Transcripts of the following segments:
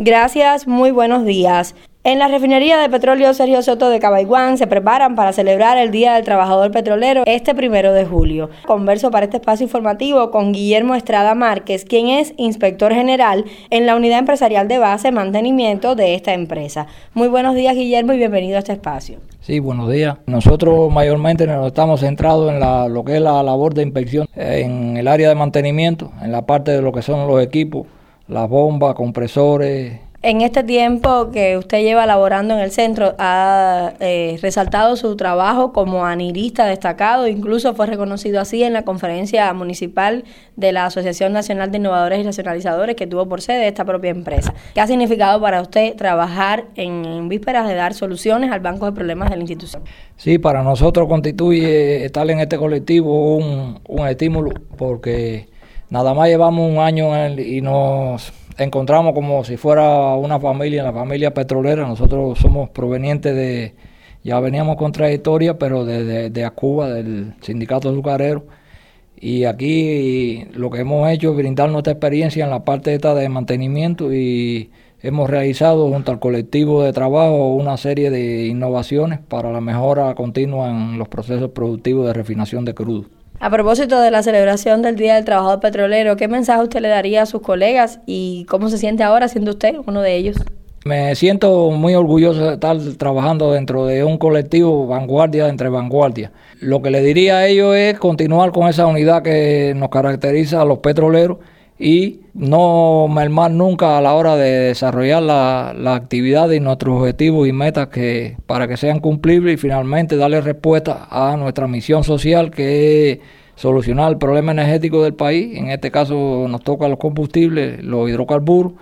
Gracias, muy buenos días. En la refinería de petróleo Sergio Soto de Cabaiguán se preparan para celebrar el Día del Trabajador Petrolero este 1 de julio. Converso para este espacio informativo con Guillermo Estrada Márquez, quien es inspector general en la unidad empresarial de base mantenimiento de esta empresa. Muy buenos días, Guillermo, y bienvenido a este espacio. Sí, buenos días. Nosotros mayormente nos estamos centrados en lo que es la labor de inspección en el área de mantenimiento, en la parte de lo que son los equipos, las bombas, compresores. En este tiempo que usted lleva laborando en el centro, ha resaltado su trabajo como anilista destacado, incluso fue reconocido así en la conferencia municipal de la Asociación Nacional de Innovadores y Racionalizadores que tuvo por sede esta propia empresa. ¿Qué ha significado para usted trabajar en vísperas de dar soluciones al banco de problemas de la institución? Sí, para nosotros constituye estar en este colectivo un estímulo, porque nada más llevamos un año y nos encontramos como si fuera una familia, la familia petrolera. Nosotros somos provenientes ya veníamos con trayectoria, pero de Acuba, del sindicato azucarero. Y aquí lo que hemos hecho es brindar nuestra experiencia en la parte esta de mantenimiento, y hemos realizado junto al colectivo de trabajo una serie de innovaciones para la mejora continua en los procesos productivos de refinación de crudo. A propósito de la celebración del Día del Trabajador Petrolero, ¿qué mensaje usted le daría a sus colegas y cómo se siente ahora siendo usted uno de ellos? Me siento muy orgulloso de estar trabajando dentro de un colectivo vanguardia entre vanguardia. Lo que le diría a ellos es continuar con esa unidad que nos caracteriza a los petroleros y no mermar nunca a la hora de desarrollar la actividad y nuestros objetivos y metas para que sean cumplibles, y finalmente darle respuesta a nuestra misión social, que es solucionar el problema energético del país. En este caso nos toca los combustibles, los hidrocarburos,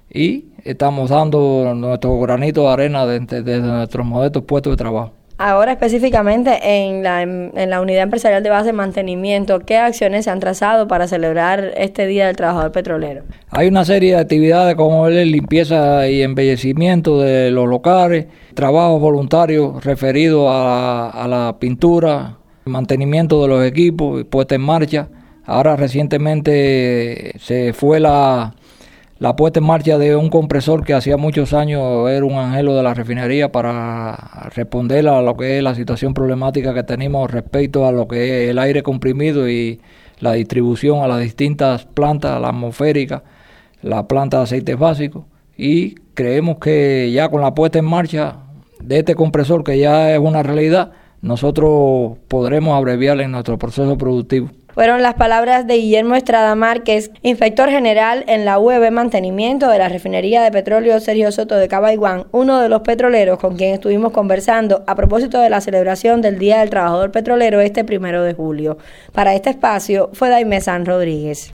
y estamos dando nuestro granito de arena desde nuestros modestos puestos de trabajo. Ahora específicamente en la unidad empresarial de base de mantenimiento, ¿qué acciones se han trazado para celebrar este Día del Trabajador Petrolero? Hay una serie de actividades como limpieza y embellecimiento de los locales, trabajos voluntarios referidos a la pintura, mantenimiento de los equipos, puesta en marcha. Ahora recientemente se fue la puesta en marcha de un compresor que hacía muchos años era un anhelo de la refinería para responder a lo que es la situación problemática que tenemos respecto a lo que es el aire comprimido y la distribución a las distintas plantas, la atmosférica, la planta de aceites básicos, y creemos que ya con la puesta en marcha de este compresor, que ya es una realidad, nosotros podremos abreviar en nuestro proceso productivo. Fueron las palabras de Guillermo Estrada Márquez, inspector general en la UEB Mantenimiento de la refinería de petróleo Sergio Soto de Cabaiguán, uno de los petroleros con quien estuvimos conversando a propósito de la celebración del Día del Trabajador Petrolero este 1 de julio. Para este espacio fue Daimé San Rodríguez.